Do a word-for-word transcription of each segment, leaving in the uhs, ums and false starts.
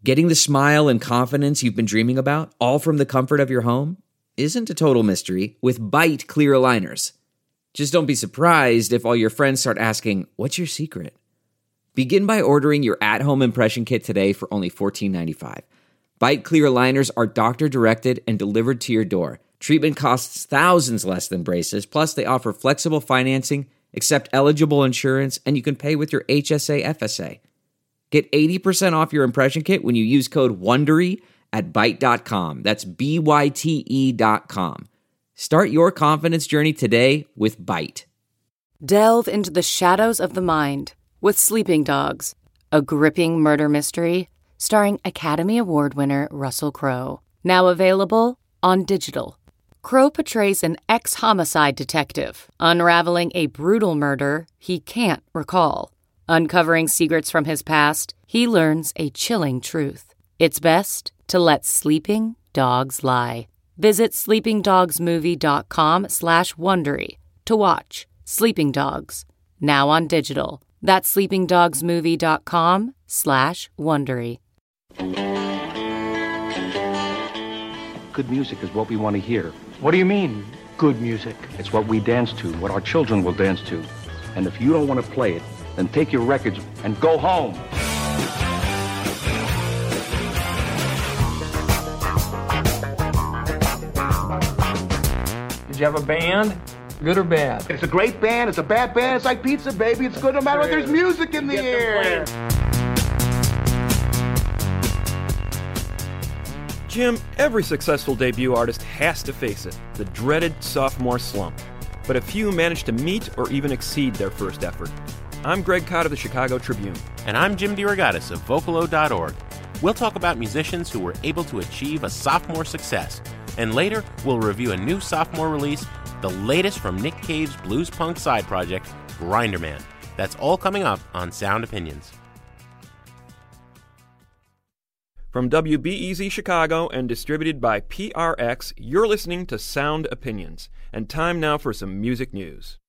Getting the smile and confidence you've been dreaming about, all from the comfort of your home, isn't a total mystery with Byte clear aligners. Just don't be surprised if all your friends start asking, "What's your secret?" Begin by ordering your at-home impression kit today for only fourteen ninety-five. Byte clear aligners are doctor-directed and delivered to your door. Treatment costs thousands less than braces, plus they offer flexible financing, accept eligible insurance, and you can pay with your H S A F S A. Get eighty percent off your impression kit when you use code WONDERY at byte dot com. That's B Y T E dot com. Start your confidence journey today with Byte. Delve into the shadows of the mind with Sleeping Dogs, a gripping murder mystery starring Academy Award winner Russell Crowe. Now available on digital. Crowe portrays an ex-homicide detective unraveling a brutal murder he can't recall. Uncovering secrets from his past, he learns a chilling truth. It's best to let sleeping dogs lie. Visit sleepingdogsmovie.com slash Wondery to watch Sleeping Dogs, now on digital. That's sleepingdogsmovie.com slash Wondery. Good music is what we want to hear. What do you mean, good music? It's what we dance to, what our children will dance to. And if you don't want to play it, then take your records and go home. Did you have a band? Good or bad? It's a great band. It's a bad band. It's like pizza, baby. It's good no matter what. There's music in the air. Jim, every successful debut artist has to face it, the dreaded sophomore slump. But a few manage to meet or even exceed their first effort. I'm Greg Cott of the Chicago Tribune. And I'm Jim DeRogatis of Vocalo dot org. We'll talk about musicians who were able to achieve a sophomore success. And later, we'll review a new sophomore release, the latest from Nick Cave's blues punk side project, Grinderman. That's all coming up on Sound Opinions. From W B E Z Chicago and distributed by P R X, you're listening to Sound Opinions. And time now for some music news.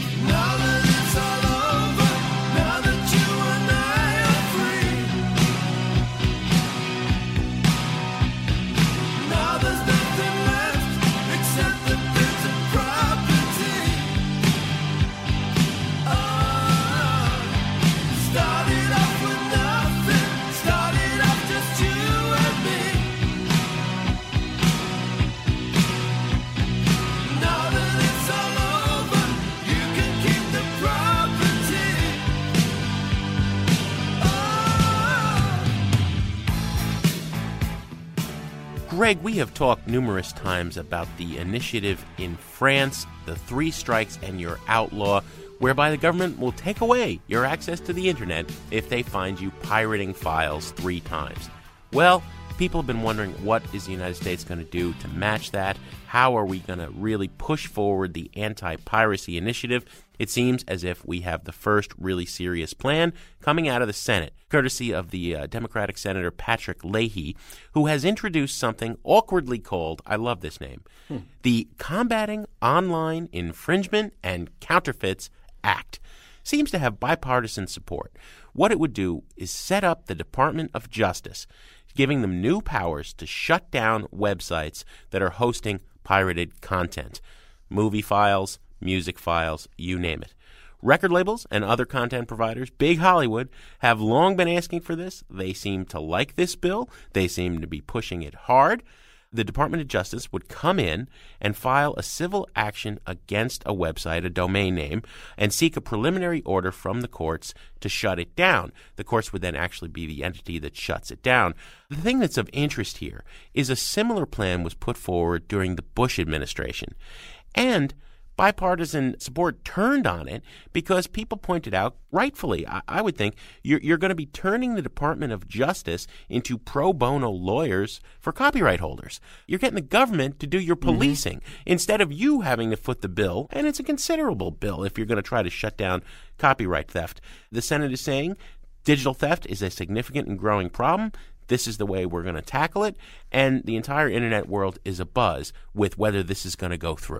Greg, we have talked numerous times about the initiative in France, the three strikes and you're outlaw, whereby the government will take away your access to the internet if they find you pirating files three times. Well, people have been wondering, what is the United States going to do to match that? How are we going to really push forward the anti-piracy initiative? It seems as if we have the first really serious plan coming out of the Senate, courtesy of the uh, Democratic Senator Patrick Leahy, who has introduced something awkwardly called, I love this name, hmm. the Combating Online Infringement and Counterfeits Act. Seems to have bipartisan support. What it would do is set up the Department of Justice, giving them new powers to shut down websites that are hosting pirated content. Movie files, music files, you name it. Record labels and other content providers, big Hollywood, have long been asking for this. They seem to like this bill. They seem to be pushing it hard. The Department of Justice would come in and file a civil action against a website, a domain name, and seek a preliminary order from the courts to shut it down. The courts would then actually be the entity that shuts it down. The thing that's of interest here is a similar plan was put forward during the Bush administration. And bipartisan support turned on it because people pointed out, rightfully, I, I would think, you're, you're going to be turning the Department of Justice into pro bono lawyers for copyright holders. You're getting the government to do your policing mm-hmm. instead of you having to foot the bill, and it's a considerable bill if you're going to try to shut down copyright theft. The Senate is saying digital theft is a significant and growing problem. This is the way we're going to tackle it, and the entire internet world is abuzz with whether this is going to go through.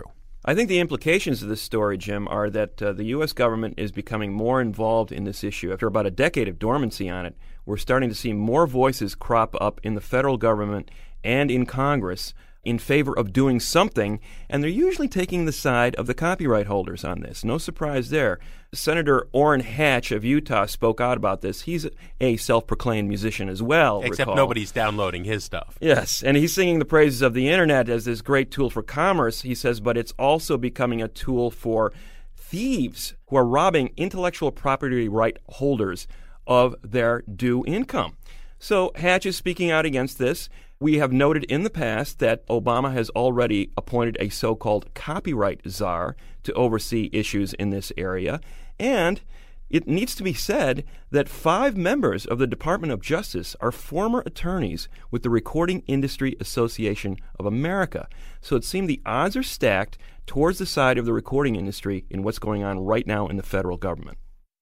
I think the implications of this story, Jim, are that uh, the U S government is becoming more involved in this issue. After about a decade of dormancy on it, we're starting to see more voices crop up in the federal government and in Congress in favor of doing something, and they're usually taking the side of the copyright holders on this. No surprise there. Senator Orrin Hatch of Utah spoke out about this. He's a self-proclaimed musician as well. Except recall. Nobody's downloading his stuff. Yes, and he's singing the praises of the Internet as this great tool for commerce, he says, but it's also becoming a tool for thieves who are robbing intellectual property right holders of their due income. So Hatch is speaking out against this. We have noted in the past that Obama has already appointed a so-called copyright czar to oversee issues in this area. And it needs to be said that five members of the Department of Justice are former attorneys with the Recording Industry Association of America. So it seems the odds are stacked towards the side of the recording industry in what's going on right now in the federal government.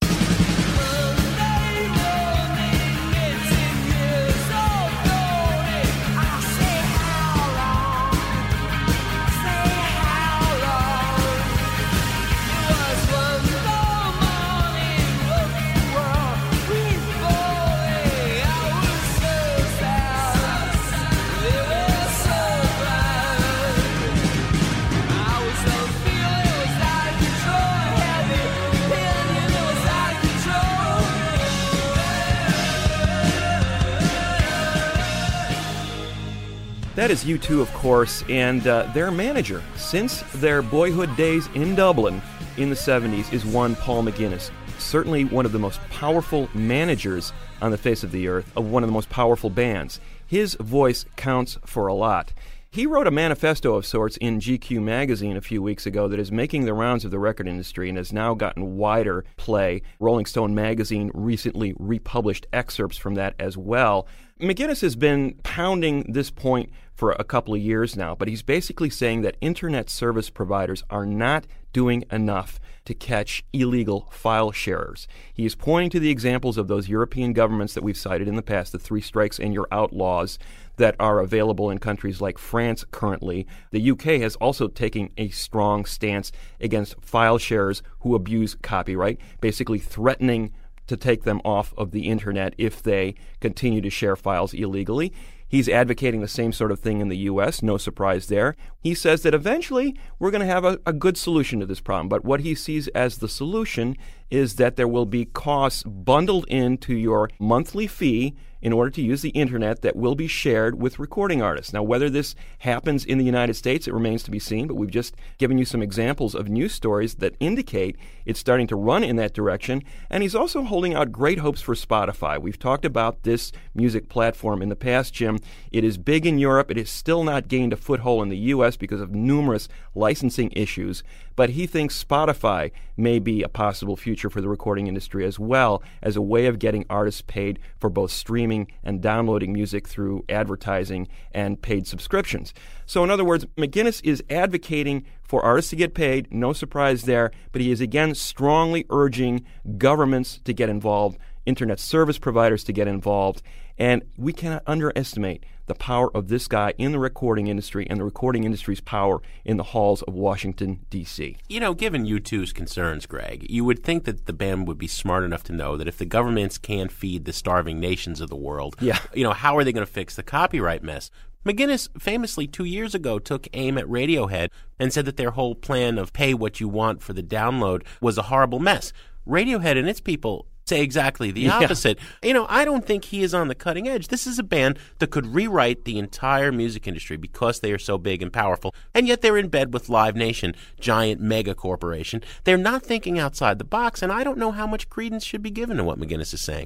That is U two, of course, and uh, their manager, since their boyhood days in Dublin in the seventies, is one Paul McGuinness. Certainly one of the most powerful managers on the face of the earth, of one of the most powerful bands. His voice counts for a lot. He wrote a manifesto of sorts in G Q magazine a few weeks ago that is making the rounds of the record industry and has now gotten wider play. Rolling Stone magazine recently republished excerpts from that as well. McGuinness has been pounding this point for a couple of years now, but he's basically saying that internet service providers are not doing enough to catch illegal file sharers. He is pointing to the examples of those European governments that we've cited in the past, the three strikes and you're out laws that are available in countries like France currently. The U K has also taken a strong stance against file sharers who abuse copyright, basically threatening to take them off of the internet if they continue to share files illegally. He's advocating the same sort of thing in the U S, no surprise there. He says that eventually we're going to have a, a good solution to this problem, but what he sees as the solution is that there will be costs bundled into your monthly fee in order to use the internet that will be shared with recording artists. Now, whether this happens in the United States, it remains to be seen, but we've just given you some examples of news stories that indicate it's starting to run in that direction. And he's also holding out great hopes for Spotify. We've talked about this music platform in the past, Jim. It is big in Europe. It has still not gained a foothold in the U S because of numerous licensing issues. But he thinks Spotify may be a possible future for the recording industry as well as a way of getting artists paid for both streaming and downloading music through advertising and paid subscriptions. So in other words, McGuinness is advocating for artists to get paid, no surprise there, but he is again strongly urging governments to get involved, internet service providers to get involved, and we cannot underestimate the power of this guy in the recording industry and the recording industry's power in the halls of Washington, D C. You know, given U two's concerns, Greg, you would think that the band would be smart enough to know that if the governments can't feed the starving nations of the world, yeah. you know, how are they going to fix the copyright mess? McGuinness famously two years ago took aim at Radiohead and said that their whole plan of pay what you want for the download was a horrible mess. Radiohead and its people say exactly the yeah. opposite. You know, I don't think he is on the cutting edge. This is a band that could rewrite the entire music industry because they are so big and powerful, and yet they're in bed with Live Nation, giant mega corporation. They're not thinking outside the box, and I don't know how much credence should be given to what McGuinness is saying.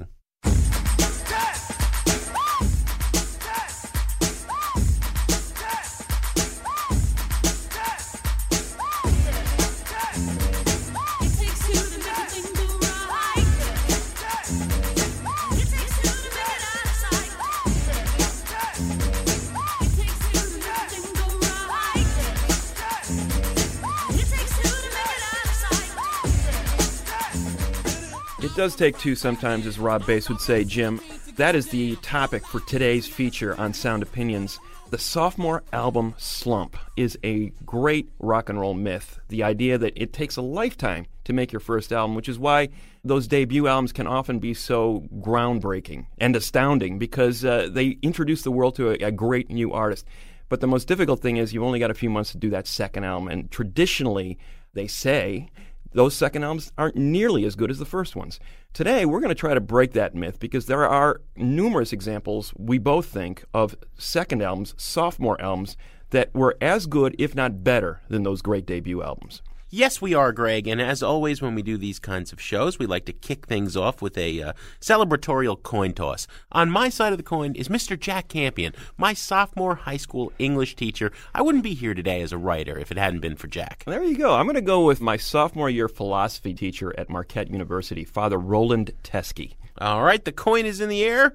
It does take two sometimes, as Rob Bass would say, Jim. that is the topic for today's feature on Sound Opinions. The sophomore album slump is a great rock and roll myth. The idea that it takes a lifetime to make your first album, which is why those debut albums can often be so groundbreaking and astounding, because uh, they introduce the world to a, a great new artist. But the most difficult thing is you've only got a few months to do that second album, and traditionally, they say, those second albums aren't nearly as good as the first ones. Today, we're going to try to break that myth, because there are numerous examples, we both think, of second albums, sophomore albums, that were as good, if not better, than those great debut albums. Yes, we are, Greg, and as always when we do these kinds of shows, we like to kick things off with a uh, celebratorial coin toss. On my side of the coin is Mister Jack Campion, my sophomore high school English teacher. I wouldn't be here today as a writer if it hadn't been for Jack. There you go. I'm going to go with my sophomore year philosophy teacher at Marquette University, Father Roland Teskey. All right, the coin is in the air.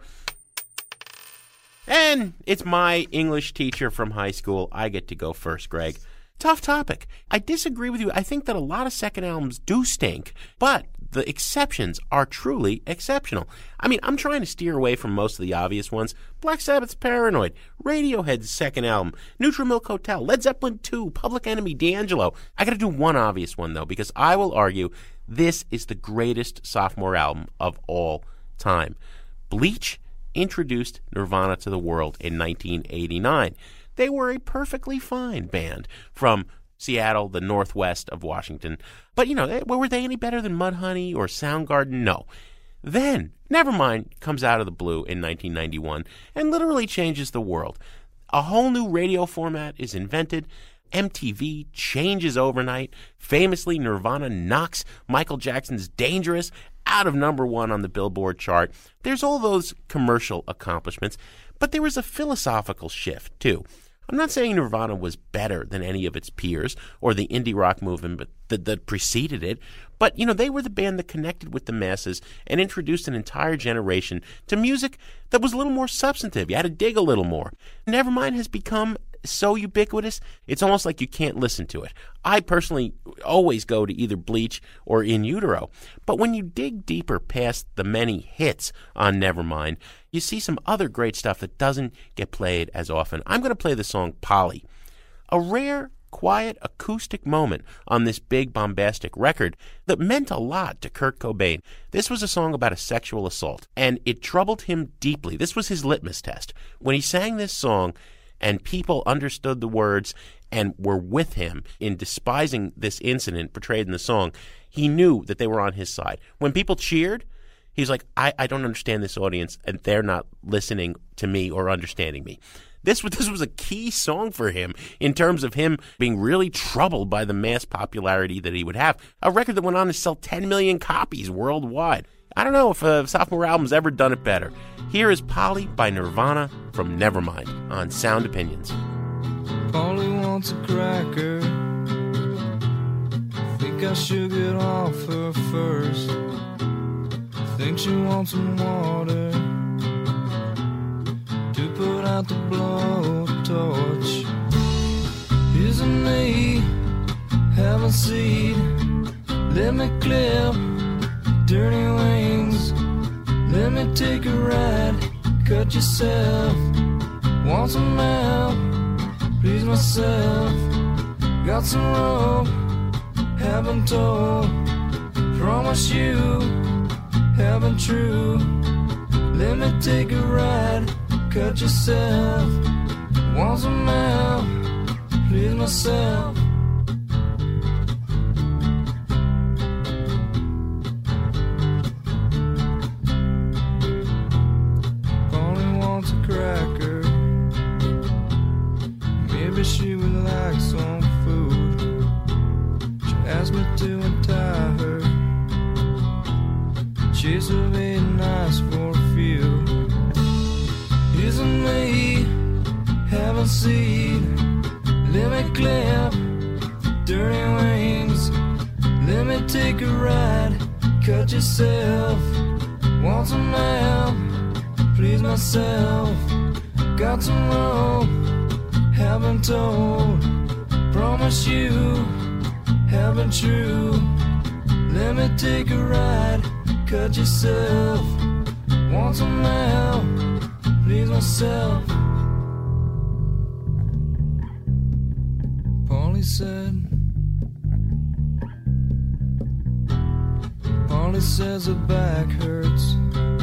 And it's my English teacher from high school. I get to go first, Greg. Tough topic. I disagree with you. I think that a lot of second albums do stink, but the exceptions are truly exceptional. I mean, I'm trying to steer away from most of the obvious ones. Black Sabbath's Paranoid, Radiohead's second album, Neutral Milk Hotel, Led Zeppelin two, Public Enemy, D'Angelo. I got to do one obvious one, though, because I will argue this is the greatest sophomore album of all time. Bleach introduced Nirvana to the world in nineteen eighty-nine. They were a perfectly fine band from Seattle, the northwest of Washington. But, you know, they, were they any better than Mudhoney or Soundgarden? No. Then, Nevermind comes out of the blue in nineteen ninety-one and literally changes the world. A whole new radio format is invented. M T V changes overnight. Famously, Nirvana knocks Michael Jackson's Dangerous out of number one on the Billboard chart. There's all those commercial accomplishments, but there was a philosophical shift, too. I'm not saying Nirvana was better than any of its peers or the indie rock movement that, that preceded it, but, you know, they were the band that connected with the masses and introduced an entire generation to music that was a little more substantive. You had to dig a little more. Nevermind has become so ubiquitous, it's almost like you can't listen to it. I personally always go to either Bleach or In Utero. But when you dig deeper past the many hits on Nevermind, you see some other great stuff that doesn't get played as often. I'm going to play the song Polly, a rare, quiet, acoustic moment on this big, bombastic record that meant a lot to Kurt Cobain. This was a song about a sexual assault, and it troubled him deeply. This was his litmus test. When he sang this song, and people understood the words and were with him in despising this incident portrayed in the song, he knew that they were on his side. When people cheered, he's like, I, I don't understand this audience, and they're not listening to me or understanding me. This, this was a key song for him in terms of him being really troubled by the mass popularity that he would have. A record that went on to sell ten million copies worldwide. I don't know if a sophomore album's ever done it better. Here is Polly by Nirvana from Nevermind on Sound Opinions. Polly wants a cracker. Think I should get off her first. Think she wants some water to put out the blowtorch. Here's a knee, have a seat. Let me clip dirty wings. Let me take a ride, cut yourself. Want some help, please myself. Got some rope, haven't told. Promise you, haven't true. Let me take a ride, cut yourself. Want some help, please myself. Cracker. Maybe she would like some food. She asked me to untie her. Chase of eight nights for a few. Here's a knee, have a seat. Let me clip dirty wings. Let me take a ride, cut yourself. Want some help, please myself. Got some rope, haven't told. Promise you, haven't true. Let me take a ride, cut yourself. Want some help, please myself. Polly said, Polly says her back hurts.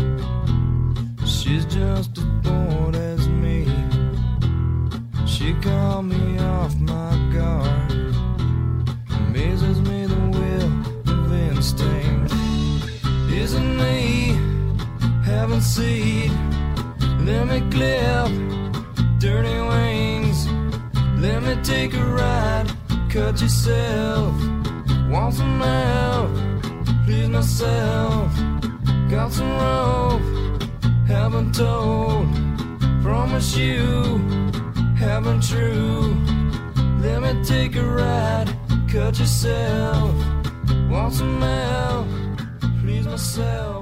She's just as bored as me. She called me off my guard. Amazes me the will of instinct. Isn't me having seed? Let me clip dirty wings. Let me take a ride, cut yourself. Want some help, please myself. Got some rope, haven't told. Promise you, haven't true. Let me take a ride, cut yourself. Want some help, please myself.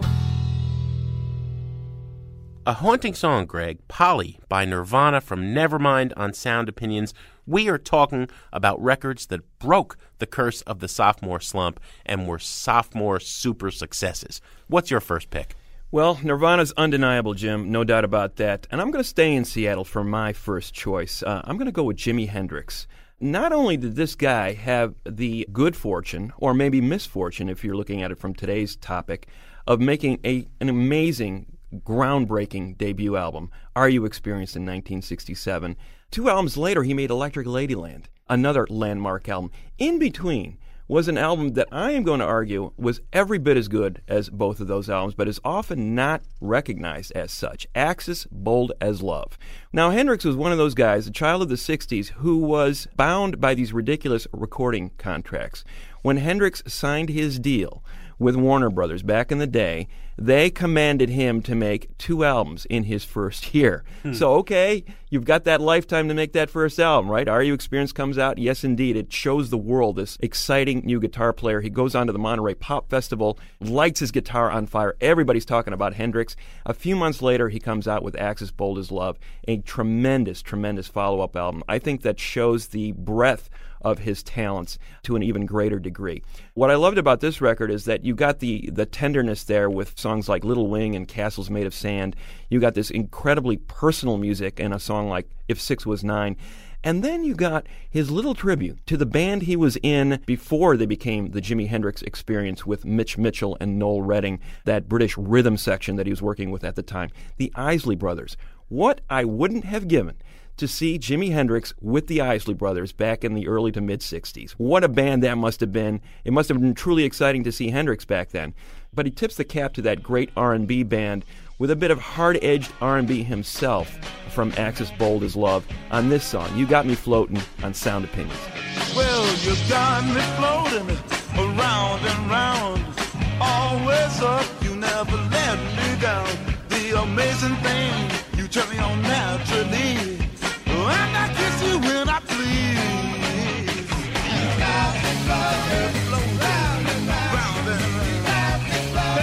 A haunting song, Greg. Polly by Nirvana from Nevermind on Sound Opinions. We are talking about records that broke the curse of the sophomore slump and were sophomore super successes. What's your first pick? Well, Nirvana's undeniable, Jim, no doubt about that. And I'm going to stay in Seattle for my first choice. Uh, I'm going to go with Jimi Hendrix. Not only did this guy have the good fortune, or maybe misfortune if you're looking at it from today's topic, of making a an amazing, groundbreaking debut album, Are You Experienced, in nineteen sixty-seven. Two albums later, he made Electric Ladyland, another landmark album. In between was an album that I am going to argue was every bit as good as both of those albums, but is often not recognized as such. Axis, Bold as Love. Now, Hendrix was one of those guys, a child of the sixties, who was bound by these ridiculous recording contracts. When Hendrix signed his deal with Warner Brothers back in the day, they commanded him to make two albums in his first year. Hmm. So, okay, you've got that lifetime to make that first album, right? Are You Experienced comes out. Yes, indeed. It shows the world this exciting new guitar player. He goes on to the Monterey Pop Festival, lights his guitar on fire. Everybody's talking about Hendrix. A few months later, he comes out with Axis, Bold as Love, a tremendous, tremendous follow-up album. I think that shows the breadth of his talents to an even greater degree. What I loved about this record is that you got the the tenderness there with songs like Little Wing and Castles Made of Sand. You got this incredibly personal music in a song like If Six Was Nine. And then you got his little tribute to the band he was in before they became the Jimi Hendrix Experience with Mitch Mitchell and Noel Redding, that British rhythm section that he was working with at the time, the Isley Brothers. What I wouldn't have given to see Jimi Hendrix with the Isley Brothers back in the early to mid-sixties. What a band that must have been. It must have been truly exciting to see Hendrix back then. But he tips the cap to that great R and B band with a bit of hard-edged R and B himself from Axis, Bold as Love on this song, You Got Me Floating, on Sound Opinions. Well, you got me floating around and round, always up, you never let me down. The amazing thing, you turn me on naturally. And I kiss you when I please. Round and round and floating, round and round, round and round.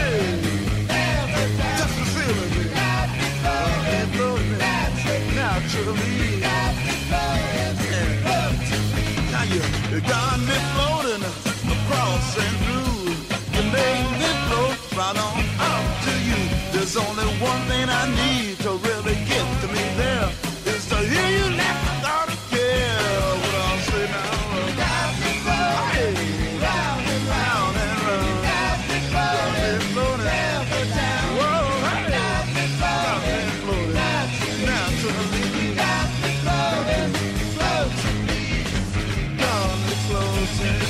Hey, just the feeling me. Round and floating, naturally. Now you, you got me floating across and through. You made me float right on up to you. There's only one thing I need to really get to me there. So hear you laugh without a care. What I'll say now. Round and round, hey, round and round and round. Round and floating, never down. Whoa, hey, round and floating, naturally. Round and floating, floating, round and floating.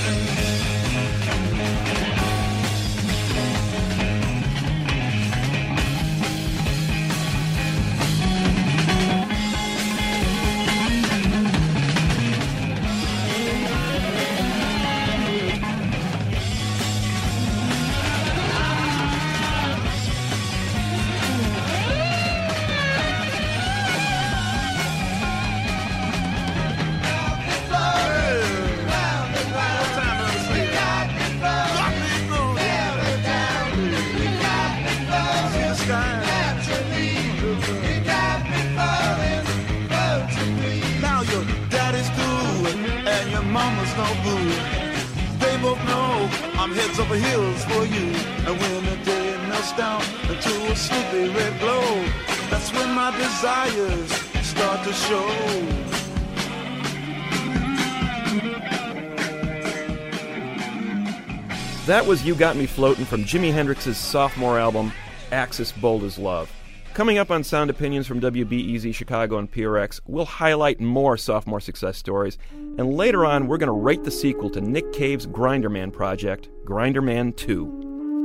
Mama's no boo. They both know I'm heads over heels for you. And when the day and the dust down into a sleepy red glow. That's when my desires start to show. That was You Got Me Floatin' from Jimi Hendrix's sophomore album, Axis Bold as Love. Coming up on Sound Opinions from W B E Z Chicago and P R X, we'll highlight more sophomore success stories, and later on we're going to rate the sequel to Nick Cave's Grinderman project, Grinderman two.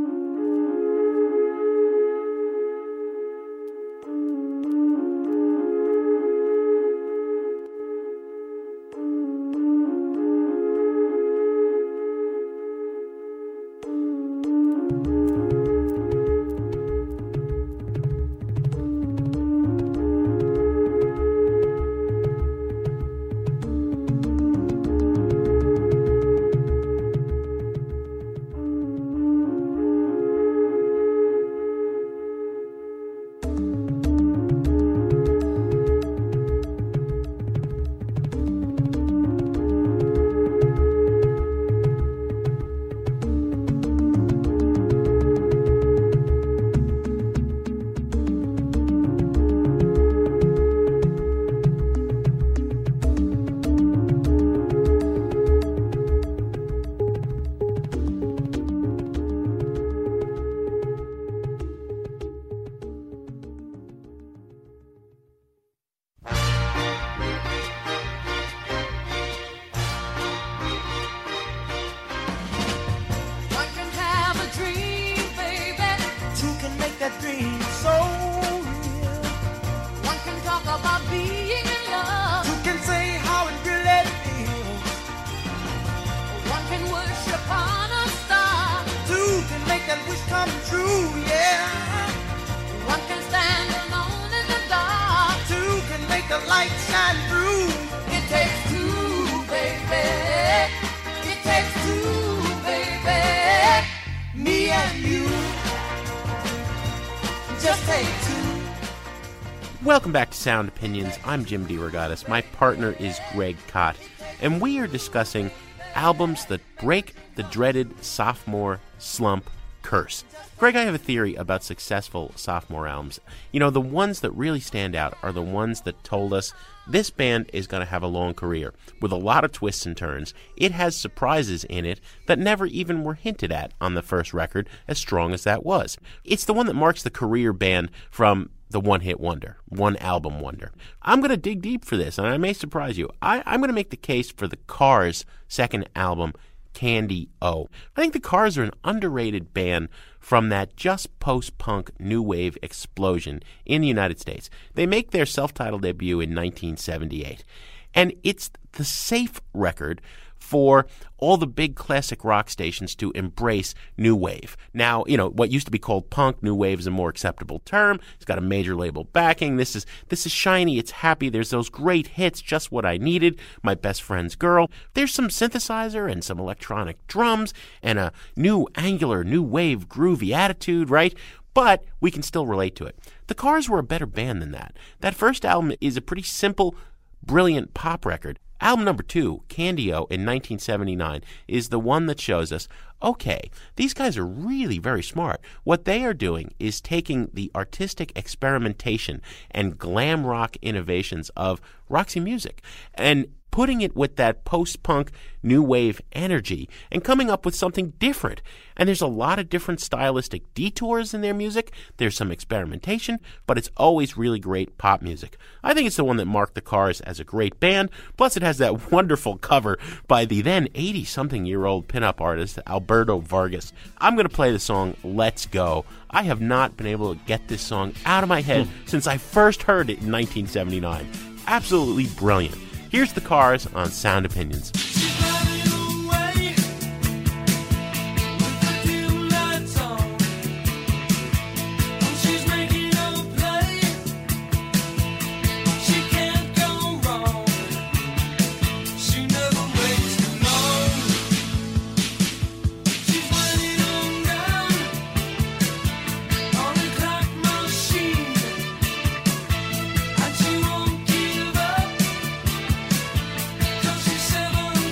Welcome back to Sound Opinions. I'm Jim DeRogatis. My partner is Greg Kot, and we are discussing albums that break the dreaded sophomore slump curse. Greg, I have a theory about successful sophomore albums. You know, the ones that really stand out are the ones that told us this band is going to have a long career, with a lot of twists and turns. It has surprises in it that never even were hinted at on the first record, as strong as that was. It's the one that marks the career band from the one-hit wonder, one-album wonder. I'm going to dig deep for this, and I may surprise you. I, I'm going to make the case for the Cars' second album, Candy-O. I think the Cars are an underrated band from that just post-punk new wave explosion in the United States. They make their self-titled debut in nineteen seventy-eight, and it's the safe record for all the big classic rock stations to embrace new wave. Now, you know, what used to be called punk, new wave is a more acceptable term. It's got a major label backing. This is this is shiny. It's happy. There's those great hits, Just What I Needed, My Best Friend's Girl. There's some synthesizer and some electronic drums and a new angular, new wave, groovy attitude, right? But we can still relate to it. The Cars were a better band than that. That first album is a pretty simple, brilliant pop record. Album number two, Candy-O, in nineteen seventy-nine, is the one that shows us, okay, these guys are really very smart. What they are doing is taking the artistic experimentation and glam rock innovations of Roxy Music and putting it with that post-punk new wave energy and coming up with something different. And there's a lot of different stylistic detours in their music. There's some experimentation, but it's always really great pop music. I think it's the one that marked the Cars as a great band. Plus, it has that wonderful cover by the then eighty-something-year-old pinup artist, Alberto Vargas. I'm going to play the song Let's Go. I have not been able to get this song out of my head since I first heard it in nineteen seventy-nine. Absolutely brilliant. Here's the Cars on Sound Opinions. Seven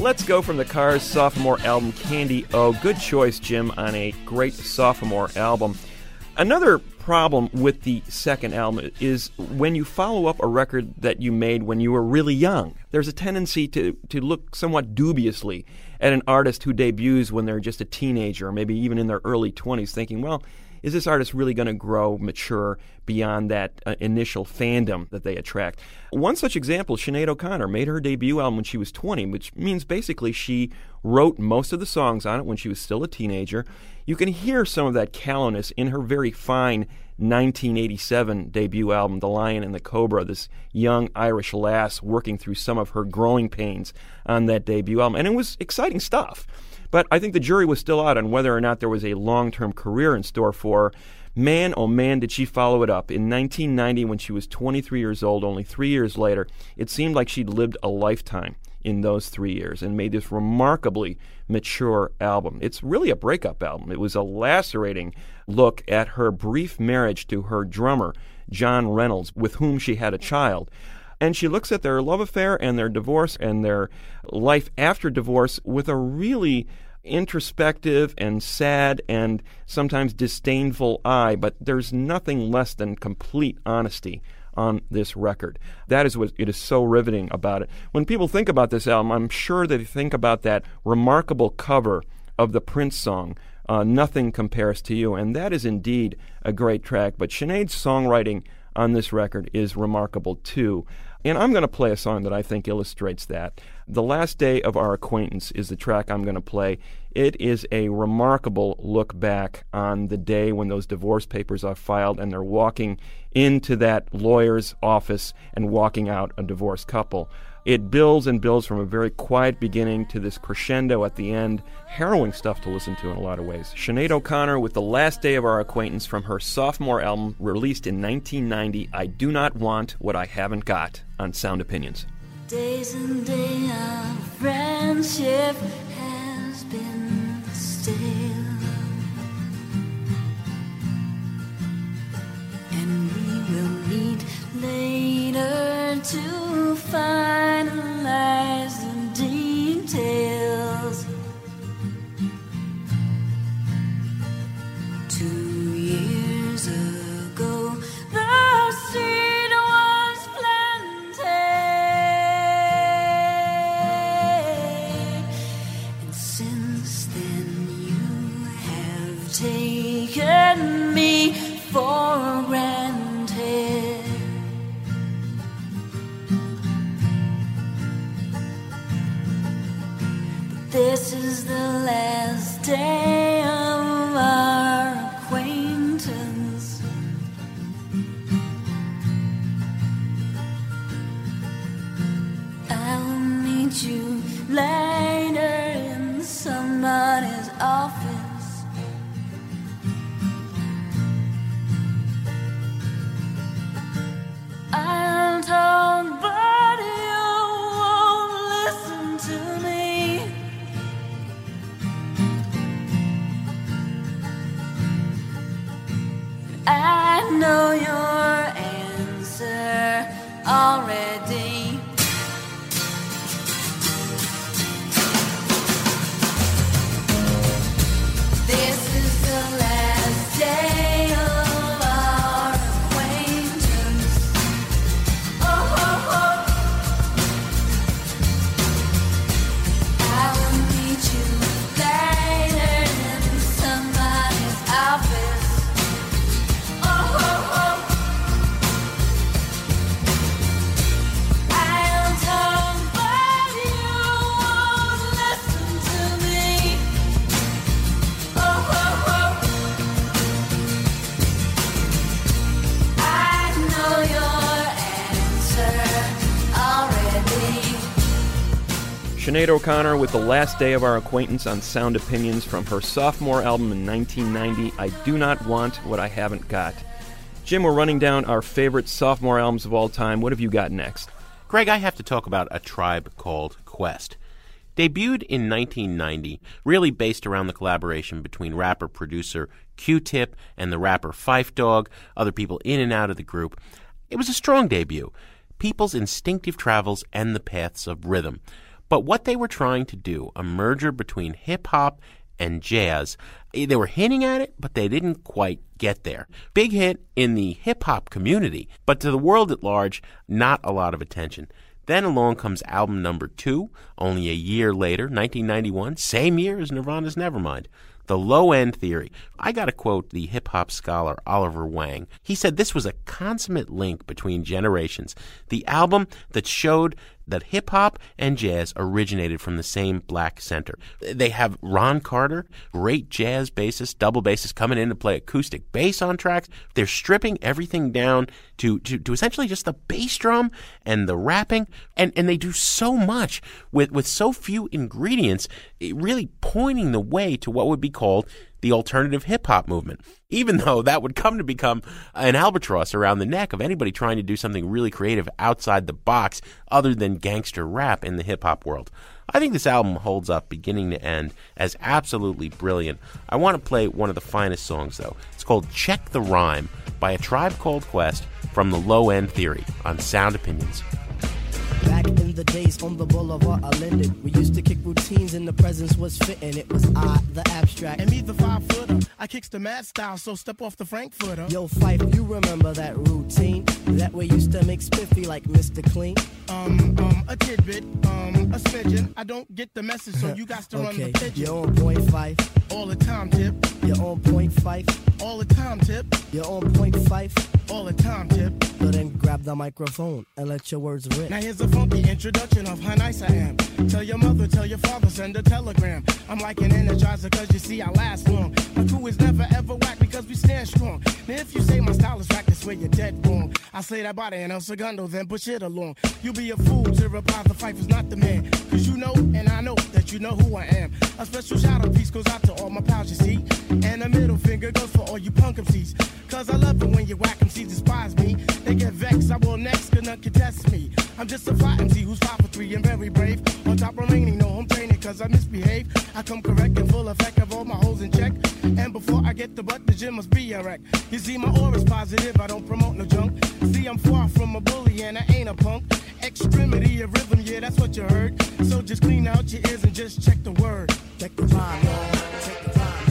let's go from the Cars' sophomore album, Candy O. Good choice, Jim, on a great sophomore album. Another problem with the second album is when you follow up a record that you made when you were really young. There's a tendency to, to look somewhat dubiously at an artist who debuts when they're just a teenager, or maybe even in their early twenties, thinking, well, is this artist really going to grow, mature beyond that uh, initial fandom that they attract? One such example, Sinead O'Connor made her debut album when she was twenty, which means basically she wrote most of the songs on it when she was still a teenager. You can hear some of that callowness in her very fine nineteen eighty-seven debut album, The Lion and the Cobra, this young Irish lass working through some of her growing pains on that debut album. And it was exciting stuff. But I think the jury was still out on whether or not there was a long-term career in store for her. Man, oh man, did she follow it up. In nineteen ninety, when she was twenty-three years old, only three years later, it seemed like she'd lived a lifetime in those three years and made this remarkably mature album. It's really a breakup album. It was a lacerating look at her brief marriage to her drummer, John Reynolds, with whom she had a child. And she looks at their love affair and their divorce and their life after divorce with a really introspective and sad and sometimes disdainful eye, but there's nothing less than complete honesty on this record. That is what it is so riveting about it. When people think about this album, I'm sure they think about that remarkable cover of the Prince song, uh, Nothing Compares to You, and that is indeed a great track, but Sinead's songwriting on this record is remarkable too. And I'm going to play a song that I think illustrates that. The Last Day of Our Acquaintance is the track I'm going to play. It is a remarkable look back on the day when those divorce papers are filed and they're walking into that lawyer's office and walking out a divorced couple. It builds and builds from a very quiet beginning to this crescendo at the end. Harrowing stuff to listen to in a lot of ways. Sinead O'Connor with The Last Day of Our Acquaintance from her sophomore album released in nineteen ninety, I Do Not Want What I Haven't Got, on Sound Opinions. Days and day of friendship has been still, and we will meet later to finalize the details. Two years ago, the seed was planted, and since then you have taken me for granted. This is the last day of our acquaintance. I'll meet you later in somebody's office. I'll talk, but you won't listen to me. I know your answer already. This is the last day of our acquaintance. Oh, oh, oh. I will meet you later in somebody's office. Sinead O'Connor with The Last Day of Our Acquaintance on Sound Opinions from her sophomore album in nineteen ninety, I Do Not Want What I Haven't Got. Jim, we're running down our favorite sophomore albums of all time. What have you got next? Greg, I have to talk about A Tribe Called Quest. Debuted in nineteen ninety, really based around the collaboration between rapper-producer Q-Tip and the rapper Phife Dawg, other people in and out of the group. It was a strong debut. People's instinctive travels and the paths of rhythm. But what they were trying to do, a merger between hip-hop and jazz, they were hinting at it, but they didn't quite get there. Big hit in the hip-hop community, but to the world at large, not a lot of attention. Then along comes album number two, only a year later, nineteen ninety-one, same year as Nirvana's Nevermind. The Low-End Theory. I got to quote the hip-hop scholar Oliver Wang. He said this was a consummate link between generations. The album that showed that hip-hop and jazz originated from the same black center. They have Ron Carter, great jazz bassist, double bassist, coming in to play acoustic bass on tracks. They're stripping everything down to, to, to essentially just the bass drum and the rapping, and, and they do so much with, with so few ingredients, really pointing the way to what would be called the alternative hip-hop movement, even though that would come to become an albatross around the neck of anybody trying to do something really creative outside the box other than gangster rap in the hip-hop world. I think this album holds up beginning to end as absolutely brilliant. I want to play one of the finest songs, though. It's called Check the Rhyme by A Tribe Called Quest from the Low-End Theory on Sound Opinions. Back in the days on the boulevard I landed, we used to kick routines and the presence was fitting. It was I, the abstract. And me, the five footer. I kicks the mad style, so step off the Frankfurter. Yo, Fife, you remember that routine? That way used to make spiffy like Mister Clean? Um, um, a tidbit, um, a smidgen. I don't get the message, so you got to okay. run the pigeon. You're on point five. All the time, tip. You're on point five. All the time, tip. You're on point five. All the time, tip. So then grab the microphone and let your words rip. Now here's a funky introduction of how nice I am. Tell your mother, tell your father, send a telegram. I'm like an energizer cause you see I last long. My crew is never ever whack because we stand strong. Now if you say my style is whack, that's where you're dead wrong. I say that body and El Segundo, then push it along. You'll be a fool to reply the Fife is not the man. Cause you know and I know that you know who I am. A special shout out piece goes out to all my pals you see. And a middle finger goes for all you punk M Cs. Cause I love it when you whack M Cs despise me. They get vexed, I will next, cause none can test me. I'm just a fly M C who's five for three and very brave. On top remaining, no home training cause I misbehave. I come correct and full effect of all my holes in check. And before I get the butt, the gym must be a wreck. You see my aura's positive, I don't promote no junk. See I'm far from a bully and I ain't a punk. Extremity of rhythm, yeah that's what you heard. So just clean out your ears and just check the word. Check the rhyme, y'all. Check the rhyme.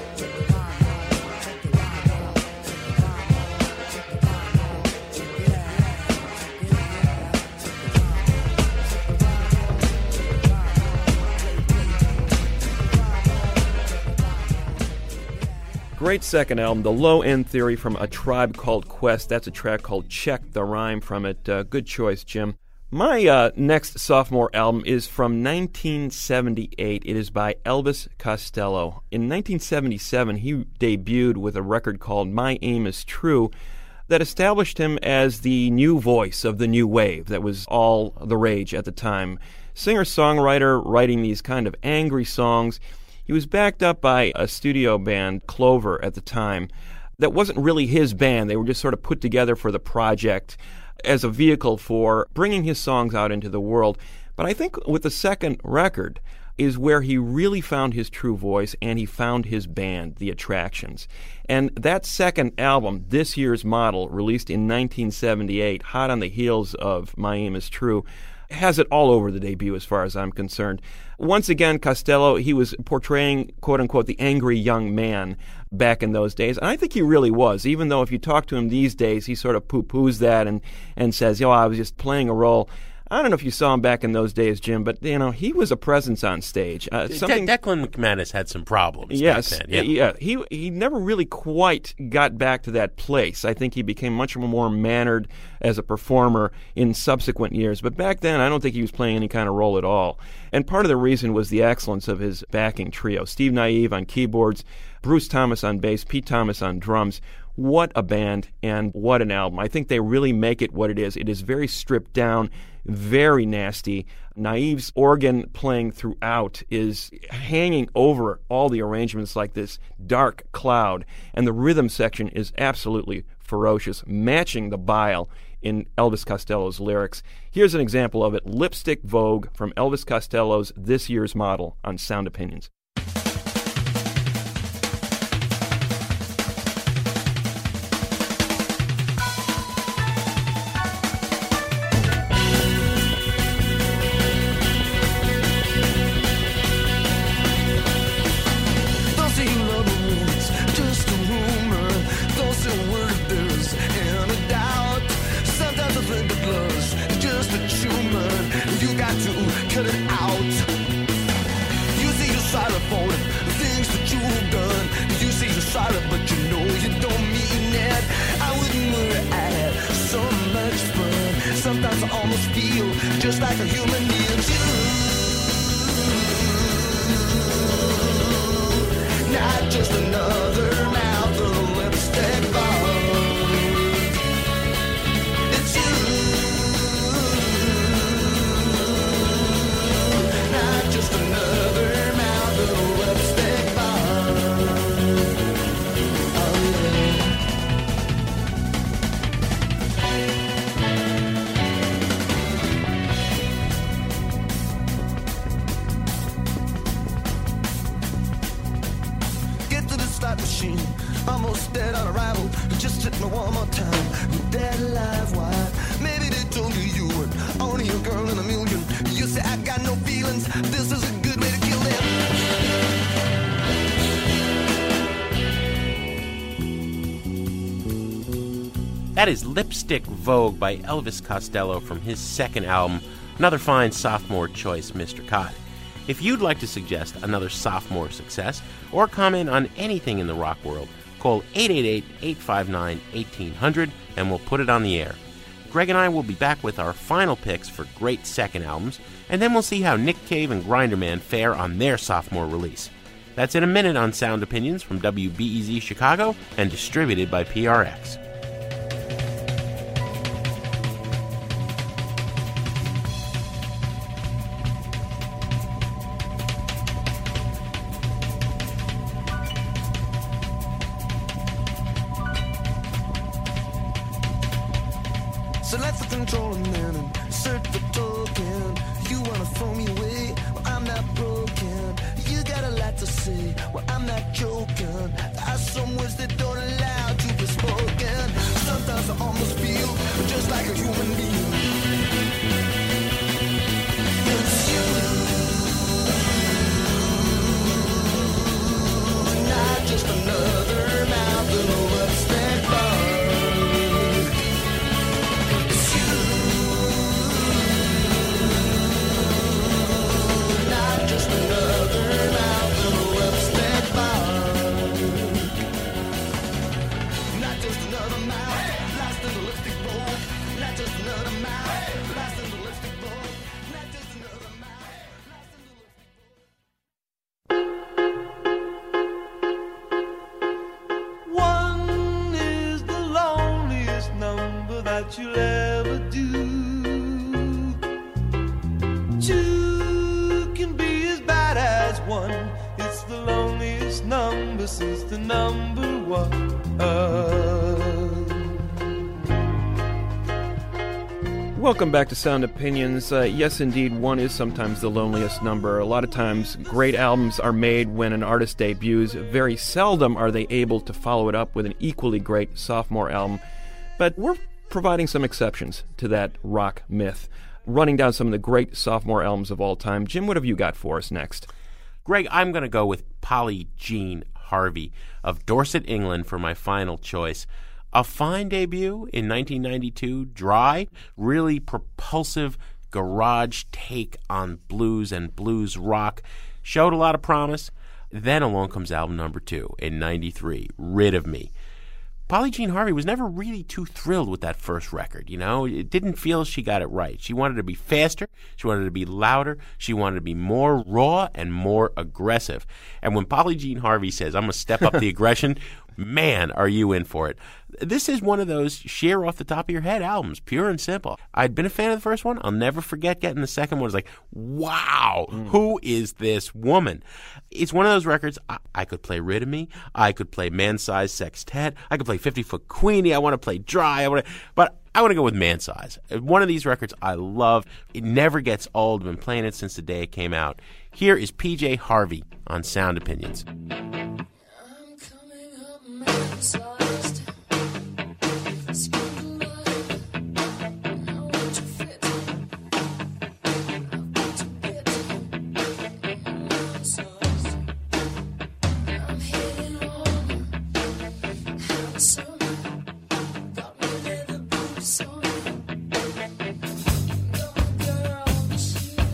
Great second album, The Low-End Theory from A Tribe Called Quest. That's a track called Check the Rhyme from it. Uh, good choice, Jim. My uh, next sophomore album is from nineteen seventy-eight. It is by Elvis Costello. In nineteen seventy-seven, he debuted with a record called My Aim Is True that established him as the new voice of the new wave that was all the rage at the time. Singer-songwriter, writing these kind of angry songs. He was backed up by a studio band, Clover, at the time. That wasn't really his band. They were just sort of put together for the project as a vehicle for bringing his songs out into the world. But I think with the second record is where he really found his true voice and he found his band, The Attractions. And that second album, This Year's Model, released in nineteen seventy-eight, hot on the heels of My Aim Is True, has it all over the debut as far as I'm concerned. Once again, Costello, he was portraying, quote-unquote, the angry young man back in those days. And I think he really was, even though if you talk to him these days, he sort of poo-poos that and, and says, yo, I was just playing a role. I don't know if you saw him back in those days, Jim, but, you know, he was a presence on stage. Uh, something... De- Declan McManus had some problems yes, back then. Yeah, yeah. He, he never really quite got back to that place. I think he became much more mannered as a performer in subsequent years. But back then, I don't think he was playing any kind of role at all. And part of the reason was the excellence of his backing trio. Steve Naive on keyboards, Bruce Thomas on bass, Pete Thomas on drums. What a band and what an album. I think they really make it what it is. It is very stripped down, very nasty. Naive's organ playing throughout is hanging over all the arrangements like this dark cloud, and the rhythm section is absolutely ferocious, matching the bile in Elvis Costello's lyrics. Here's an example of it, Lipstick Vogue from Elvis Costello's This Year's Model on Sound Opinions. try to cut it out. You say you're sorry for the things that you've done. You say you're sorry, but you know you don't mean it. I wouldn't worry, I had so much fun. Sometimes I almost feel just like a human needs you. Not just another mouth of lipstick bar. It's you. Not just another mouth of lipstick bar. Oh yeah. Machine, almost dead on arrival. Just hit me one more time. We're dead alive, why? Maybe they told you you were only a girl in a million. You say I got no feelings. This is a good way to kill them. That is Lipstick Vogue by Elvis Costello from his second album. Another fine sophomore choice, Mister Cott. If you'd like to suggest another sophomore success or comment on anything in the rock world, call eight eight eight, eight five nine, one eight zero zero and we'll put it on the air. Greg and I will be back with our final picks for great second albums, and then we'll see how Nick Cave and Grinderman fare on their sophomore release. That's in a minute on Sound Opinions from W B E Z Chicago and distributed by P R X. Select the control and then insert the token. You wanna throw me away? Well, I'm not broken. You got a lot to say. Well, I'm not joking. There are some words that don't allow to be spoken. Sometimes I almost feel just like a human being. It's you. Not just another mouth in a lipstick bar. You'll ever do. Two can be as bad as one. It's the loneliest number since the number one. Welcome back to Sound Opinions. Uh, yes, indeed, one is sometimes the loneliest number. A lot of times, great albums are made when an artist debuts. Very seldom are they able to follow it up with an equally great sophomore album. But we're providing some exceptions to that rock myth, running down some of the great sophomore albums of all time. Jim, what have you got for us next? Greg, I'm going to go with Polly Jean Harvey of Dorset, England for my final choice. A fine debut in nineteen ninety-two, dry, really propulsive garage take on blues and blues rock. Showed a lot of promise. Then along comes album number two in ninety-three, Rid of Me. Polly Jean Harvey was never really too thrilled with that first record, you know? It didn't feel she got it right. She wanted to be faster, she wanted to be louder, she wanted to be more raw and more aggressive. And when Polly Jean Harvey says, I'm going to step up the aggression, man, are you in for it. This is one of those sheer off the top of your head albums, pure and simple. I'd been a fan of the first one. I'll never forget getting the second one. It was like, wow, mm. who is this woman? It's one of those records, I, I could play Rid of Me. I could play Man-Size Sextet. I could play fifty-Foot Queenie. I want to play Dry. I want to, but I want to go with Man-Size. One of these records I love. It never gets old. I've been playing it since the day it came out. Here is P J Harvey on Sound Opinions. Got me leather boots on. Got my girl, she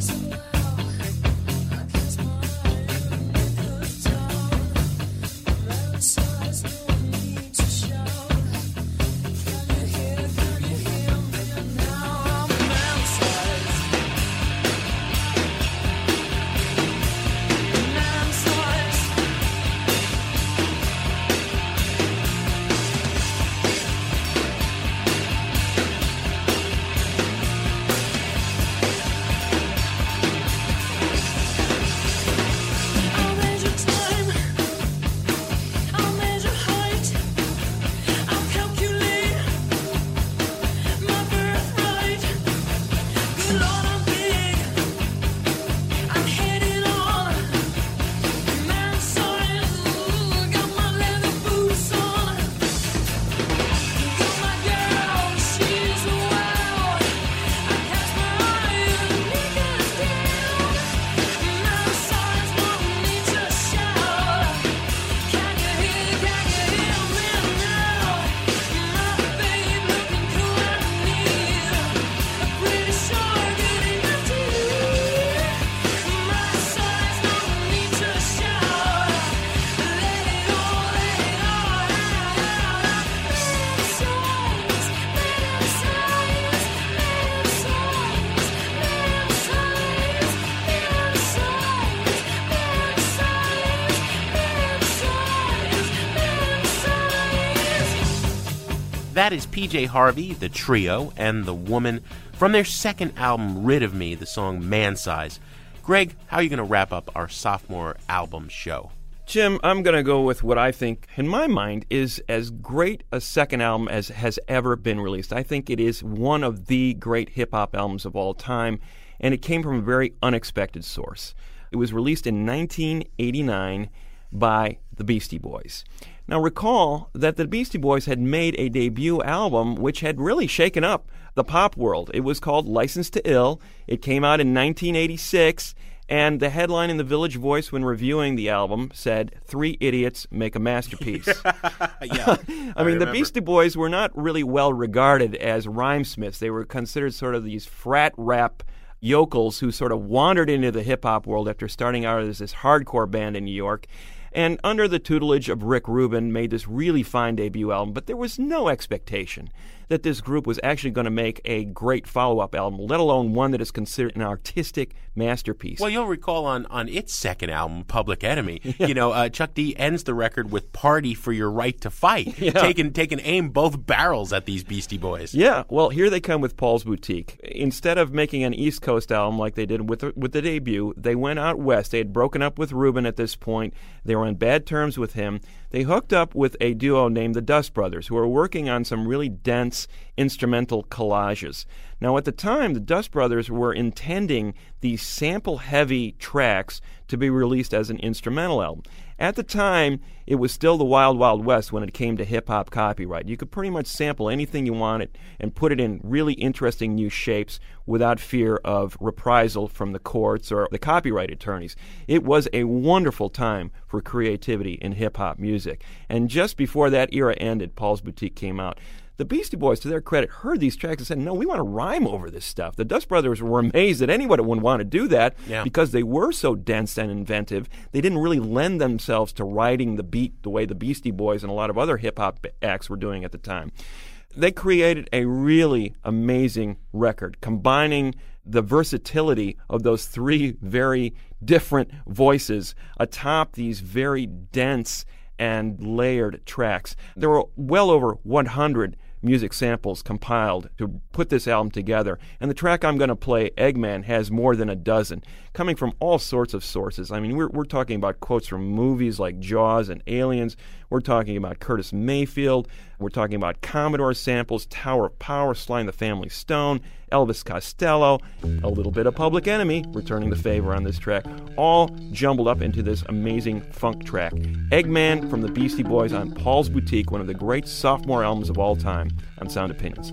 That is P J Harvey, the trio, and The Woman from their second album, Rid of Me, the song Man Size. Greg, how are you going to wrap up our sophomore album show? Jim, I'm going to go with what I think, in my mind, is as great a second album as has ever been released. I think it is one of the great hip-hop albums of all time, and it came from a very unexpected source. It was released in nineteen eighty-nine by the Beastie Boys. Now recall that the Beastie Boys had made a debut album which had really shaken up the pop world. It was called License to Ill. It came out in nineteen eighty-six, and the headline in the Village Voice when reviewing the album said, "Three idiots make a masterpiece." yeah, I, I mean, remember. the Beastie Boys were not really well regarded as rhymesmiths. They were considered sort of these frat rap yokels who sort of wandered into the hip-hop world after starting out as this hardcore band in New York, and under the tutelage of Rick Rubin made this really fine debut album. But there was no expectation that this group was actually going to make a great follow-up album, let alone one that is considered an artistic masterpiece. Well, you'll recall on, on its second album, Public Enemy, Yeah. you know, uh, Chuck D ends the record with "Party for Your Right to Fight," Yeah. taking taking aim both barrels at these Beastie Boys. Yeah, well, here they come with Paul's Boutique. Instead of making an East Coast album like they did with the, with the debut, they went out west. They had broken up with Rubin at this point. They were on bad terms with him. They hooked up with a duo named the Dust Brothers, who were working on some really dense instrumental collages. Now, at the time, the Dust Brothers were intending these sample-heavy tracks to be released as an instrumental album. At the time, it was still the Wild Wild West when it came to hip-hop copyright. You could pretty much sample anything you wanted and put it in really interesting new shapes without fear of reprisal from the courts or the copyright attorneys. It was a wonderful time for creativity in hip-hop music. And just before that era ended, Paul's Boutique came out. The Beastie Boys, to their credit, heard these tracks and said, no, we want to rhyme over this stuff. The Dust Brothers were amazed that anyone would want to do that Yeah. because they were so dense and inventive. They didn't really lend themselves to riding the beat the way the Beastie Boys and a lot of other hip-hop acts were doing at the time. They created a really amazing record, combining the versatility of those three very different voices atop these very dense and layered tracks. There were well over one hundred music samples compiled to put this album together, and the track I'm going to play, Eggman, has more than a dozen, coming from all sorts of sources. I mean, we're, we're talking about quotes from movies like Jaws and Aliens. We're talking about Curtis Mayfield. We're talking about Commodore samples, Tower of Power, Sly and the Family Stone, Elvis Costello, a little bit of Public Enemy, returning the favor on this track, all jumbled up into this amazing funk track. Eggman from the Beastie Boys on Paul's Boutique, one of the great sophomore albums of all time on Sound Opinions.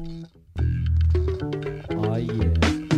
Oh, yeah.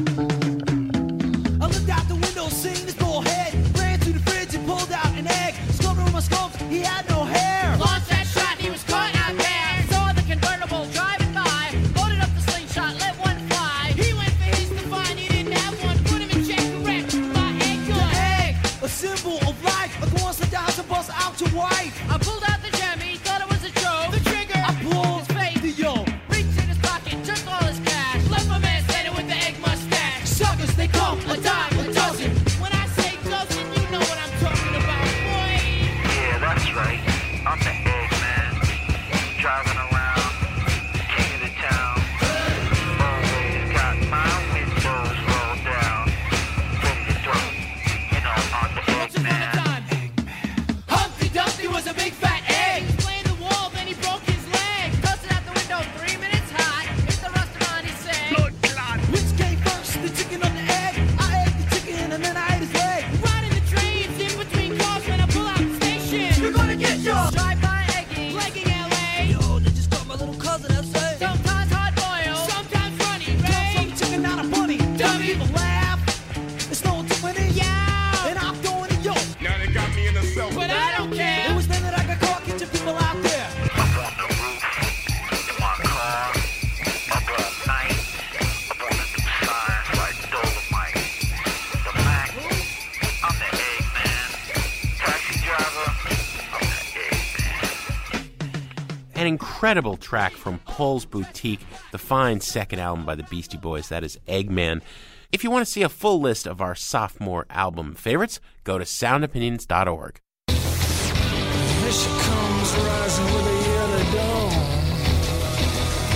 I looked out the window, seen this bullhead. Ran to the fridge and pulled out an egg. Scoped over my scopes, he had no hair. Lost that shot, he was caught out there. Saw the convertible driving by. Loaded up the slingshot, let one fly. He went for his to find, he didn't have one. Put him in check, correct. My egg The good. egg, a symbol of life. I go on the down to bust out your wife. I pulled out the gem, he thought it was a joke. The trigger, I pulled his face. the yo. Reached in his pocket, took all his cash. Left my man standing with the egg mustache. Suckers, they come A dime, a dozen. When I say dozen, you know what I'm talking about, boy. Yeah, that's right. I'm the Eggman. Driving around, king of the town. Always got my windows rolled down. Ready to throw. You know, I'm the Eggman. Humpty Dumpty was a big fat egg. He played the wall, then he broke his leg. Tossed it out the window, three minutes high. Hit the restaurant, he said. Which came first, the chicken or the egg? I ate the chicken and then I ate his leg. Riding the trains in between cars when I pull out the station. You're gonna get yours. Drive by egging, legging L A. Yo, they just got my little cousin, I say. Sometimes hard boiled, sometimes runny, Drop Ray. some chicken, not a bunny. Dummy. People laugh. It's no Tiffany. Yeah. And I'm throwing it, yo. Now they got me in the cell. But I don't care. It was then that I got caught catching people out there. Up on the roof, in my car, up at night, up on the new signs like Dolomite. The Mac, I'm the Eggman. Taxi driver, I'm the Eggman. An incredible track from Paul's Boutique, the fine second album by the Beastie Boys. That is Eggman. If you want to see a full list of our sophomore album favorites, go to sound opinions dot org. Here she comes rising with a yellow dawn.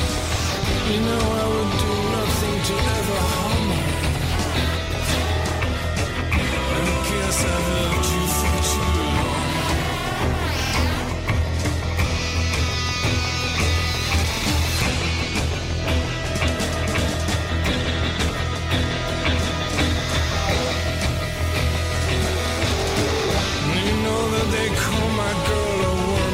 You know I would do nothing to ever harm you. I guess I've loved you for too long. You know that they call my girl a worm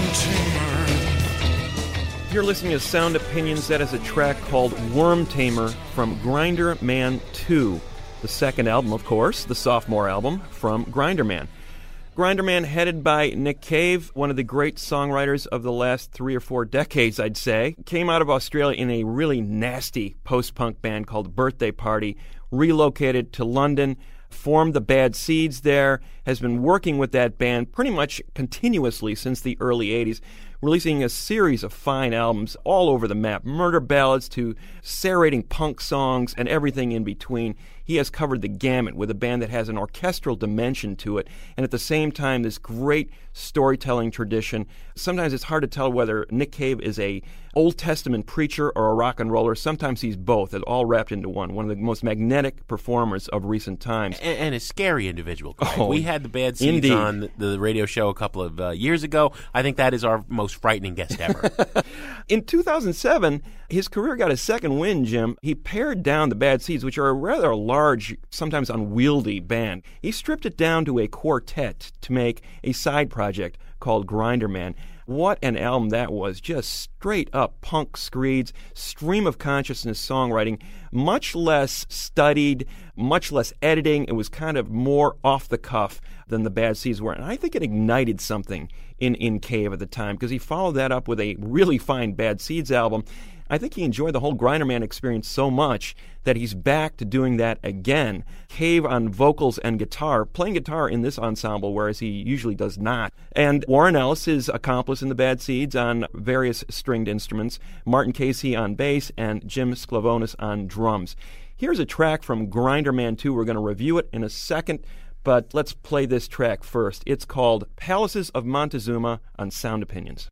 tamer. You're listening to Sound Opinions. That is a track called Worm Tamer from Grinder Man two, the second album, of course, the sophomore album from Grinder Man. Grinder Man, headed by Nick Cave, one of the great songwriters of the last three or four decades, I'd say, came out of Australia in a really nasty post-punk band called Birthday Party, relocated to London, formed the Bad Seeds there, has been working with that band pretty much continuously since the early eighties, releasing a series of fine albums all over the map, murder ballads to serrating punk songs and everything in between. He has covered the gamut with a band that has an orchestral dimension to it, and at the same time, this great storytelling tradition. Sometimes it's hard to tell whether Nick Cave is a Old Testament preacher or a rock and roller. Sometimes he's both, and all wrapped into one. One of the most magnetic performers of recent times. And, and a scary individual, Greg. Oh, we had the Bad Seeds indeed. on the, the radio show a couple of uh, years ago. I think that is our most frightening guest ever. In two thousand seven, his career got a second wind, Jim. He pared down the Bad Seeds, which are a rather large, sometimes unwieldy band. He stripped it down to a quartet to make a side project called Grinder Man. What an album that was. Just straight up punk screeds, stream of consciousness songwriting, much less studied, much less editing. It was kind of more off the cuff than the Bad Seeds were. And I think it ignited something in, in Cave at the time, because he followed that up with a really fine Bad Seeds album. I think he enjoyed the whole Grinder Man experience so much that he's back to doing that again. Cave on vocals and guitar, playing guitar in this ensemble, whereas he usually does not. And Warren Ellis, his accomplice in the Bad Seeds, on various stringed instruments, Martin Casey on bass, and Jim Sclavonis on drums. Here's a track from Grinder Man two. We're going to review it in a second, but let's play this track first. It's called Palaces of Montezuma on Sound Opinions.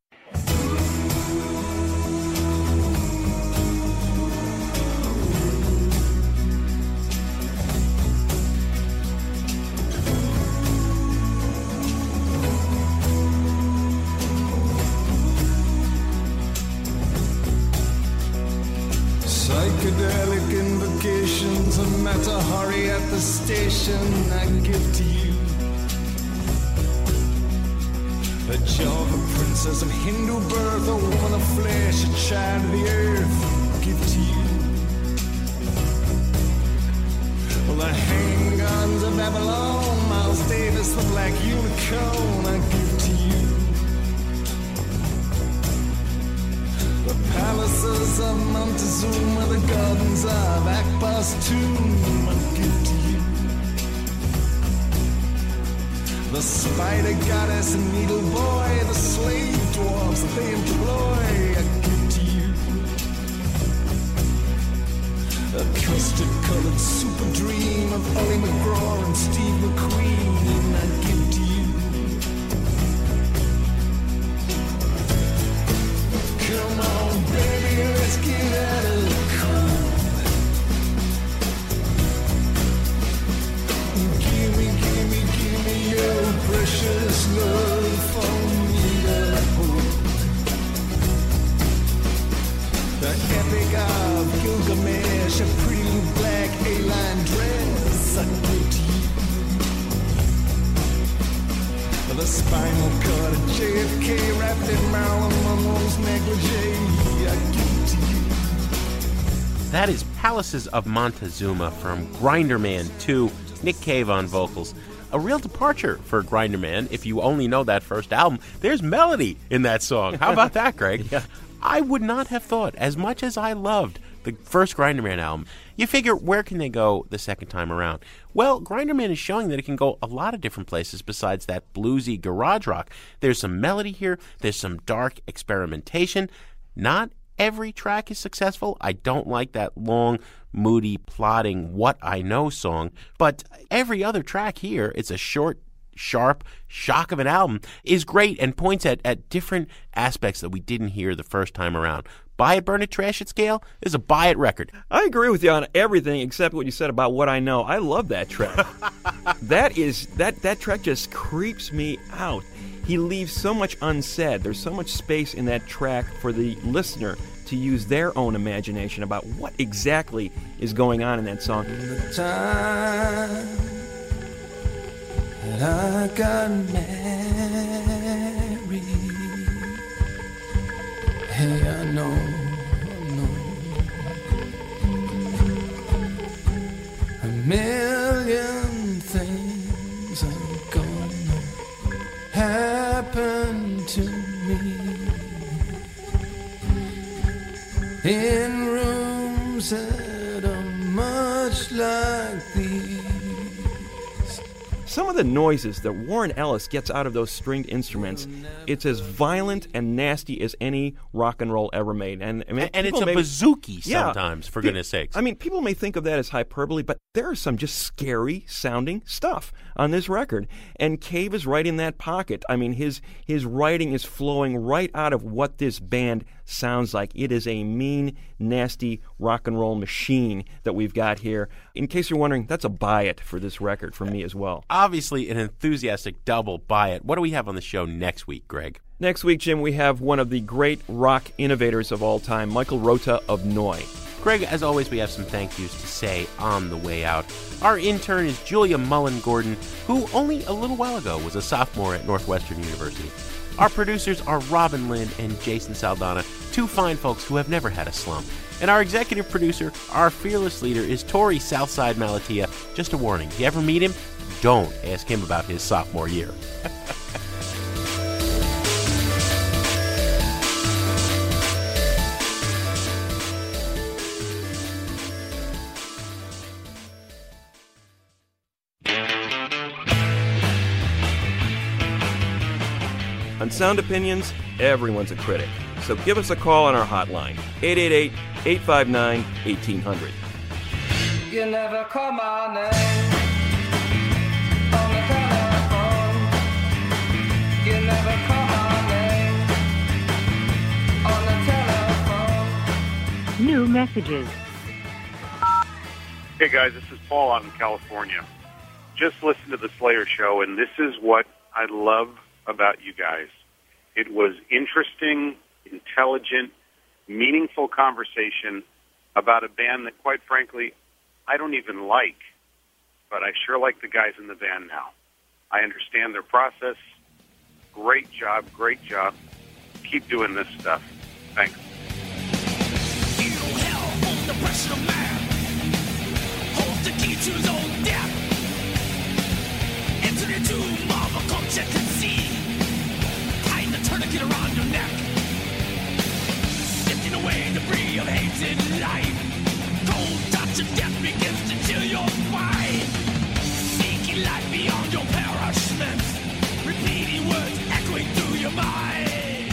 Psychedelic invocations of Matahari at the station I give to you. A Java princess of Hindu birth, a woman of flesh, a child of the earth, give to you. Well, the handguns of Babylon, Miles Davis, the black unicorn, I give to you. The palaces of Montezuma, the gardens of Akbar's tomb, I give to you. The spider goddess and needle boy, the slave dwarfs that they employ, I give to you. A custard-colored super dream of Ollie McGraw and Steve McQueen, I give to you. Come on, baby, let's get out of the cold. Give me, give me, give me your precious love for me to hold. The epic of Gilgamesh, a pretty little black A-line dress, I give to you. The spinal cord of J F K wrapped in Marilyn Monroe's negligee, I give to you. That is Palaces of Montezuma from Grinder Man two, Nick Cave on vocals. A real departure for Grinder Man. If you only know that first album, there's melody in that song. How about that, Greg? Yeah. I would not have thought, as much as I loved the first Grinder Man album, you figure, where can they go the second time around? Well, Grinder Man is showing that it can go a lot of different places besides that bluesy garage rock. There's some melody here. There's some dark experimentation. Not every track is successful. I don't like that long, moody, plodding What I Know song. But every other track here, it's a short sharp shock of an album is great and points at, at different aspects that we didn't hear the first time around. Buy it, burn it, trash it scale is a buy it record. I agree with you on everything except what you said about What I Know. I love that track. that is that that track just creeps me out. He leaves so much unsaid. There's so much space in that track for the listener to use their own imagination about what exactly is going on in that song. The time that I got married, hey, I know, I know, a million things are gonna happen to me in rooms that are much like these. Some of the noises that Warren Ellis gets out of those stringed instruments, it's as violent and nasty as any rock and roll ever made. And I mean, and it's a may, bouzouki yeah, sometimes, for the, goodness sakes. I mean, people may think of that as hyperbole, but there is some just scary sounding stuff on this record. And Cave is right in that pocket. I mean, his his writing is flowing right out of what this band sounds like. It is a mean, nasty rock and roll machine that we've got here. In case you're wondering, that's a buy it for this record for me as well. Obviously, an enthusiastic double buy it. What do we have on the show next week, Greg? Next week, Jim, we have one of the great rock innovators of all time, Michael Rota of Neu! Greg, as always, we have some thank yous to say on the way out. Our intern is Julia Mullen-Gordon, who only a little while ago was a sophomore at Northwestern University. Our producers are Robin Lynn and Jason Saldana, two fine folks who have never had a slump. And our executive producer, our fearless leader, is Tori Southside Malatia. Just a warning, if you ever meet him, don't ask him about his sophomore year. On Sound Opinions, everyone's a critic. So give us a call on our hotline, eight eight eight, eight five nine, one eight zero zero. You never call my name on the telephone. You never call my name on the telephone. New messages. Hey guys, this is Paul out in California. Just listened to the Slayer show, and this is what I love about you guys. It was interesting, intelligent, meaningful conversation about a band that, quite frankly, I don't even like, but I sure like the guys in the band now. I understand their process. Great job, great job. Keep doing this stuff. Thanks. Tourniquet around your neck, sifting away debris of hated life. Cold touch of death begins to chill your spine. Seeking light beyond your parachutes, repeating words echoing through your mind.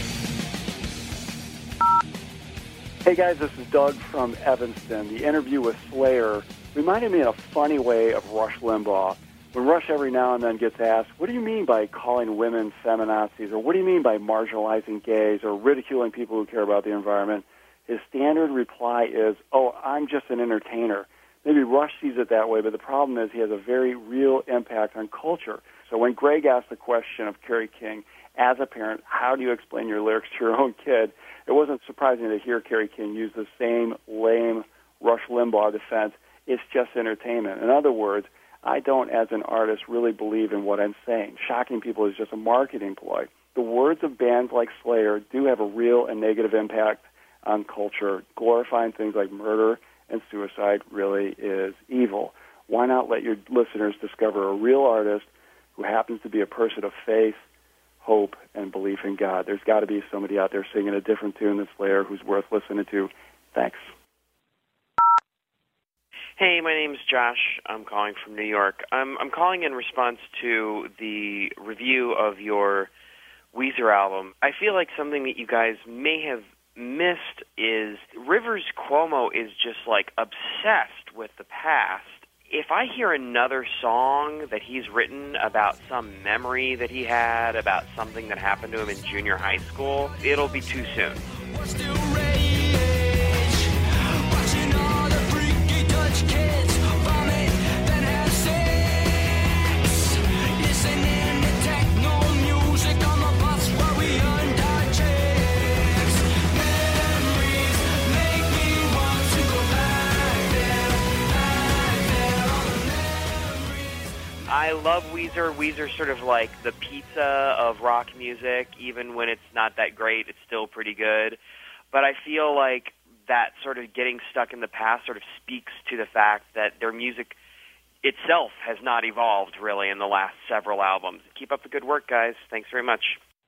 Hey guys, this is Doug from Evanston. The interview with Slayer reminded me in a funny way of Rush Limbaugh. When Rush every now and then gets asked, what do you mean by calling women feminazis, or what do you mean by marginalizing gays, or ridiculing people who care about the environment, his standard reply is, oh, I'm just an entertainer. Maybe Rush sees it that way, but the problem is he has a very real impact on culture. So when Greg asked the question of Kerry King, as a parent, how do you explain your lyrics to your own kid, it wasn't surprising to hear Kerry King use the same lame Rush Limbaugh defense, it's just entertainment. In other words, I don't, as an artist, really believe in what I'm saying. Shocking people is just a marketing ploy. The words of bands like Slayer do have a real and negative impact on culture. Glorifying things like murder and suicide really is evil. Why not let your listeners discover a real artist who happens to be a person of faith, hope, and belief in God? There's got to be somebody out there singing a different tune than Slayer who's worth listening to. Thanks. Hey, my name is Josh. I'm calling from New York. I'm, I'm calling in response to the review of your Weezer album. I feel like something that you guys may have missed is Rivers Cuomo is just like obsessed with the past. if I hear another song that he's written about some memory that he had, about something that happened to him in junior high school, it'll be too soon. I love Weezer. Weezer's sort of like the pizza of rock music. Even when it's not that great, it's still pretty good. But I feel like that sort of getting stuck in the past sort of speaks to the fact that their music itself has not evolved really in the last several albums. Keep up the good work, guys. Thanks very much.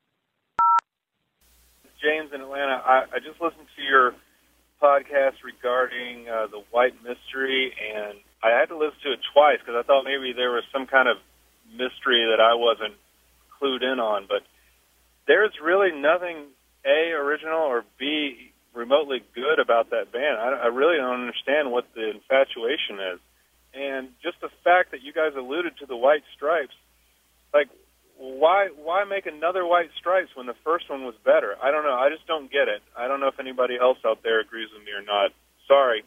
James in Atlanta. I, I just listened to your podcast regarding uh, the White Mystery, and I had to listen to it twice because I thought maybe there was some kind of mystery that I wasn't clued in on. But there's really nothing, A, original, or B, remotely good about that band. I, I really don't understand what the infatuation is. And just the fact that you guys alluded to the White Stripes, like, why why make another White Stripes when the first one was better? I don't know. I just don't get it. I don't know if anybody else out there agrees with me or not. Sorry.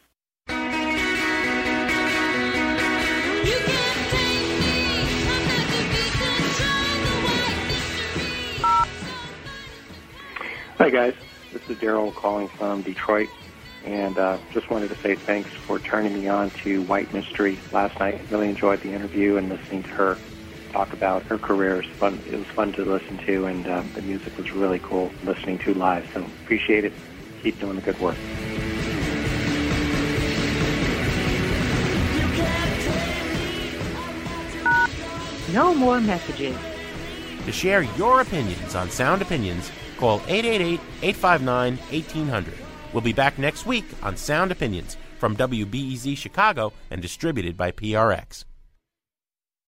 Hi, guys. This is Daryl calling from Detroit, and uh, just wanted to say thanks for turning me on to White Mystery last night. Really enjoyed the interview and listening to her talk about her career. It was fun, it was fun to listen to, and uh, the music was really cool listening to live. So appreciate it. Keep doing the good work. No more messages. To share your opinions on Sound Opinions, call eight eight eight, eight five nine, one eight zero zero. We'll be back next week on Sound Opinions from W B E Z Chicago and distributed by P R X.